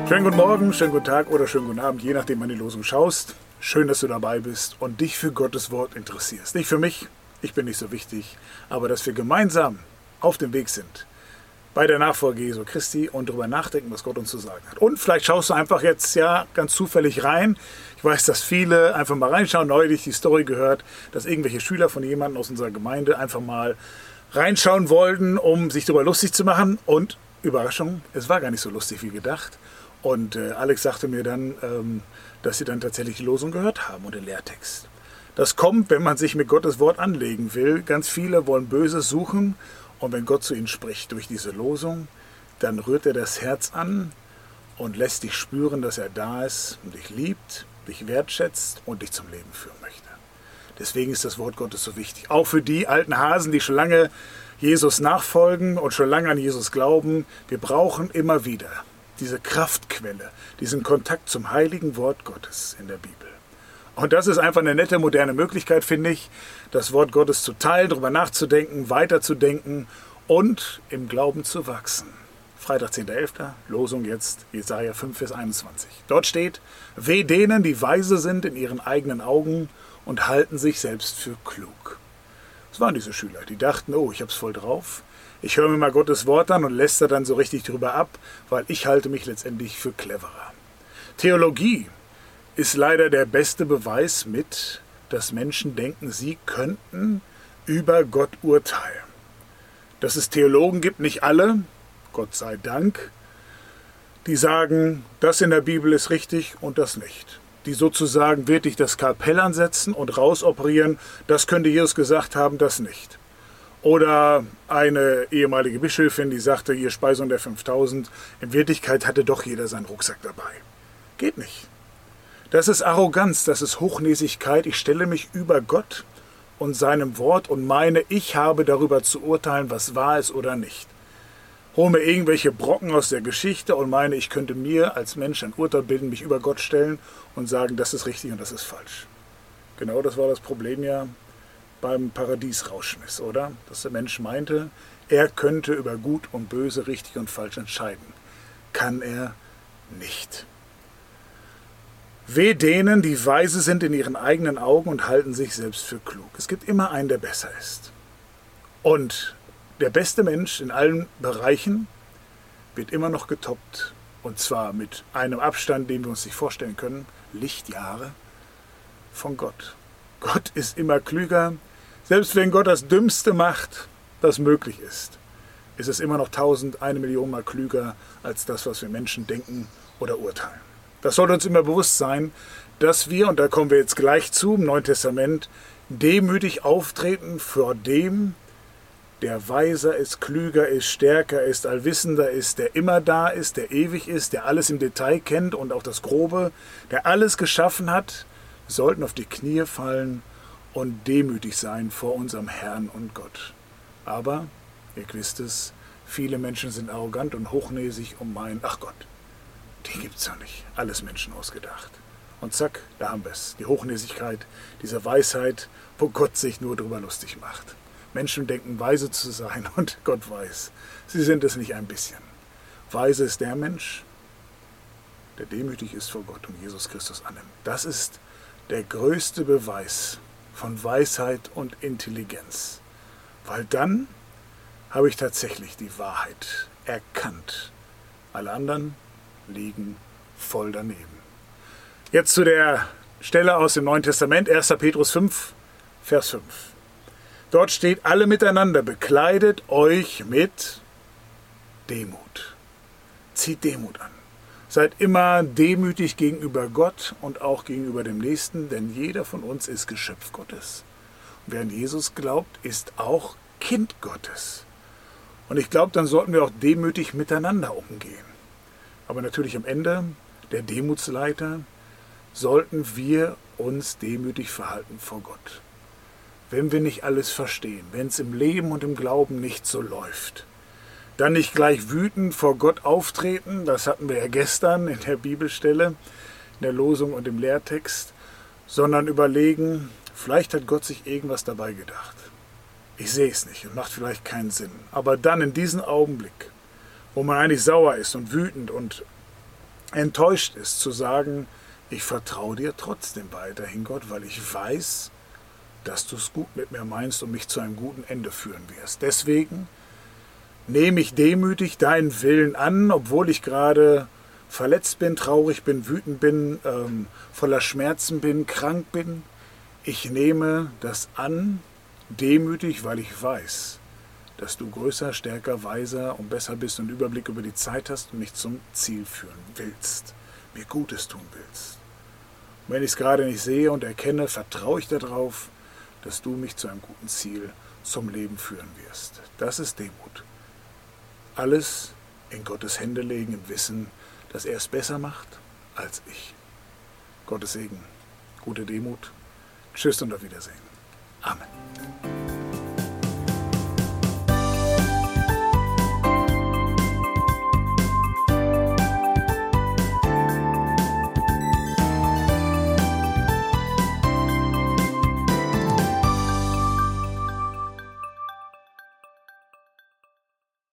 Schönen guten Morgen, schönen guten Tag oder schönen guten Abend, je nachdem, wann die Losung schaust. Schön, dass du dabei bist und dich für Gottes Wort interessierst. Nicht für mich, ich bin nicht so wichtig, aber dass wir gemeinsam auf dem Weg sind bei der Nachfolge Jesu Christi und darüber nachdenken, was Gott uns zu sagen hat. Und vielleicht schaust du einfach jetzt ganz zufällig rein. Ich weiß, dass viele einfach mal reinschauen. Neulich die Story gehört, dass irgendwelche Schüler von jemandem aus unserer Gemeinde einfach mal reinschauen wollten, um sich darüber lustig zu machen. Und Überraschung, es war gar nicht so lustig wie gedacht. Und Alex sagte mir dann, dass sie dann tatsächlich die Losung gehört haben und den Lehrtext. Das kommt, wenn man sich mit Gottes Wort anlegen will. Ganz viele wollen Böses suchen. Und wenn Gott zu ihnen spricht durch diese Losung, dann rührt er das Herz an und lässt dich spüren, dass er da ist und dich liebt, dich wertschätzt und dich zum Leben führen möchte. Deswegen ist das Wort Gottes so wichtig. Auch für die alten Hasen, die schon lange Jesus nachfolgen und schon lange an Jesus glauben. Wir brauchen immer wieder diese Kraftquelle, diesen Kontakt zum heiligen Wort Gottes in der Bibel. Und das ist einfach eine nette, moderne Möglichkeit, finde ich, das Wort Gottes zu teilen, darüber nachzudenken, weiterzudenken und im Glauben zu wachsen. Freitag, 10.11., Losung jetzt, Jesaja 5, Vers 21. Dort steht: Weh denen, die weise sind in ihren eigenen Augen und halten sich selbst für klug. Das waren diese Schüler, die dachten, oh, ich hab's voll drauf. Ich höre mir mal Gottes Wort an und lästere dann so richtig drüber ab, weil ich halte mich letztendlich für cleverer. Theologie ist leider der beste Beweis mit, dass Menschen denken, sie könnten über Gott urteilen. Dass es Theologen gibt, nicht alle, Gott sei Dank, die sagen, das in der Bibel ist richtig und das nicht. Die sozusagen wirklich das Skalpell ansetzen und rausoperieren, das könnte Jesus gesagt haben, das nicht. Oder eine ehemalige Bischöfin, die sagte, ihr Speisung der 5000, in Wirklichkeit hatte doch jeder seinen Rucksack dabei. Geht nicht. Das ist Arroganz, das ist Hochnäsigkeit. Ich stelle mich über Gott und seinem Wort und meine, ich habe darüber zu urteilen, was wahr ist oder nicht. Hole mir irgendwelche Brocken aus der Geschichte und meine, ich könnte mir als Mensch ein Urteil bilden, mich über Gott stellen und sagen, das ist richtig und das ist falsch. Genau das war das Problem ja beim Paradiesrauschmiss, oder? Dass der Mensch meinte, er könnte über Gut und Böse, richtig und falsch entscheiden. Kann er nicht. Weh denen, die weise sind in ihren eigenen Augen und halten sich selbst für klug. Es gibt immer einen, der besser ist. Und der beste Mensch in allen Bereichen wird immer noch getoppt. Und zwar mit einem Abstand, den wir uns nicht vorstellen können, Lichtjahre von Gott. Gott ist immer klüger. Selbst wenn Gott das Dümmste macht, das möglich ist es immer noch 1000, 1 Million Mal klüger als das, was wir Menschen denken oder urteilen. Das sollte uns immer bewusst sein, dass wir, und da kommen wir jetzt gleich zu, im Neuen Testament, demütig auftreten vor dem, der weiser ist, klüger ist, stärker ist, allwissender ist, der immer da ist, der ewig ist, der alles im Detail kennt und auch das Grobe, der alles geschaffen hat. Wir sollten auf die Knie fallen und demütig sein vor unserem Herrn und Gott. Aber, ihr wisst es, viele Menschen sind arrogant und hochnäsig und meinen, ach Gott, die gibt's ja nicht. Alles Menschen ausgedacht. Und zack, da haben wir es. Die Hochnäsigkeit, diese Weisheit, wo Gott sich nur drüber lustig macht. Menschen denken, weise zu sein und Gott weiß. Sie sind es nicht ein bisschen. Weise ist der Mensch, der demütig ist vor Gott und Jesus Christus annimmt. Das ist der größte Beweis von Weisheit und Intelligenz. Weil dann habe ich tatsächlich die Wahrheit erkannt. Alle anderen liegen voll daneben. Jetzt zu der Stelle aus dem Neuen Testament, 1. Petrus 5, Vers 5. Dort steht, alle miteinander bekleidet euch mit Demut. Zieht Demut an. Seid immer demütig gegenüber Gott und auch gegenüber dem Nächsten, denn jeder von uns ist Geschöpf Gottes. Und wer an Jesus glaubt, ist auch Kind Gottes. Und ich glaube, dann sollten wir auch demütig miteinander umgehen. Aber natürlich am Ende, der Demutsleiter, sollten wir uns demütig verhalten vor Gott. Wenn wir nicht alles verstehen, wenn es im Leben und im Glauben nicht so läuft, dann nicht gleich wütend vor Gott auftreten, das hatten wir ja gestern in der Bibelstelle, in der Losung und im Lehrtext, sondern überlegen, vielleicht hat Gott sich irgendwas dabei gedacht. Ich sehe es nicht und macht vielleicht keinen Sinn. Aber dann in diesem Augenblick, wo man eigentlich sauer ist und wütend und enttäuscht ist, zu sagen, ich vertraue dir trotzdem weiterhin, Gott, weil ich weiß, dass du es gut mit mir meinst und mich zu einem guten Ende führen wirst. Deswegen nehme ich demütig deinen Willen an, obwohl ich gerade verletzt bin, traurig bin, wütend bin, voller Schmerzen bin, krank bin. Ich nehme das an, demütig, weil ich weiß, dass du größer, stärker, weiser und besser bist und Überblick über die Zeit hast und mich zum Ziel führen willst, mir Gutes tun willst. Und wenn ich es gerade nicht sehe und erkenne, vertraue ich darauf, dass du mich zu einem guten Ziel, zum Leben führen wirst. Das ist Demut. Alles in Gottes Hände legen im Wissen, dass er es besser macht als ich. Gottes Segen, gute Demut. Tschüss und auf Wiedersehen.